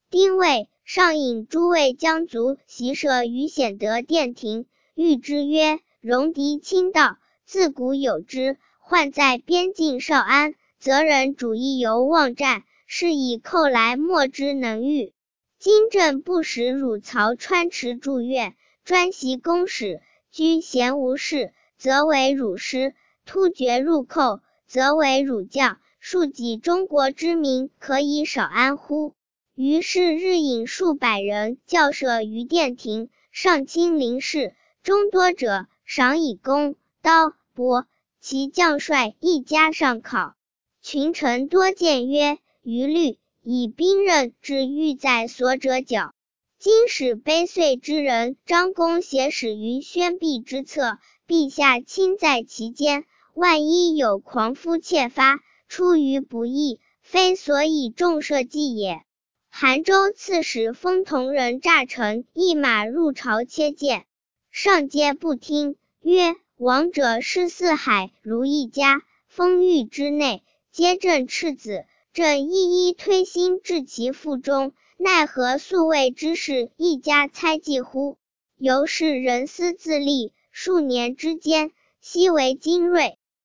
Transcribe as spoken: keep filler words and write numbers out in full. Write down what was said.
丁未，上引诸位将卒习舍于显德殿庭，谕之曰：戎狄侵盗，自古有之，患在边境少安，则人主义犹妄战，是以寇来莫之能御。今朕不使汝曹川池驻院，专习公使，居闲无事，则为汝师；突厥入寇，则为汝将。庶几中国之民，可以少安乎？于是日引数百人校舍于殿庭，上亲临事，中多者赏以弓、刀、帛，其将帅亦加上考。群臣多谏曰：余虑以兵刃之欲在所者剿。今使悲岁之人张公写史于宣弼之侧，陛下亲在其间，万一有狂夫窃发，出于不义，非所以重社稷也。韩州刺史封同人诈臣一马入朝切谏，上皆不听，曰：王者视四海如一家，封域之内，皆朕赤子，朕一一推心至其腹中，奈何素未之事一家猜忌乎？由是人思自立，数年之间，悉为精锐。